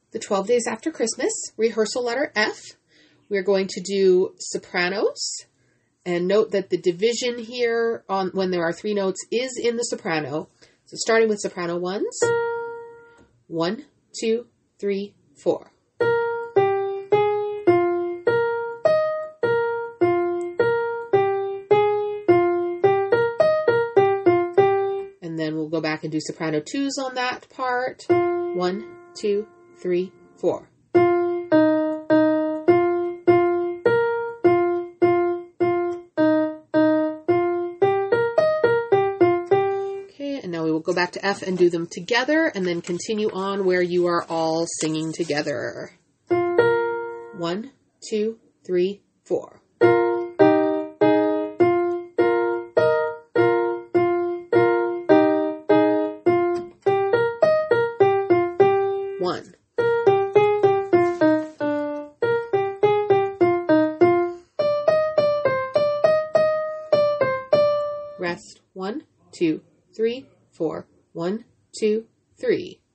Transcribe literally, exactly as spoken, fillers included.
the twelve Days After Christmas, rehearsal letter F. We're going to do sopranos. And note that the division here on when there are three notes is in the soprano. So starting with soprano ones. One, two, three, four. And then we'll go back and do soprano twos on that part. One, two, three, four. Go back to F and do them together, and then continue on where you are all singing together. One, two, three, four. One. Rest. One, two, three, four. One, two, three.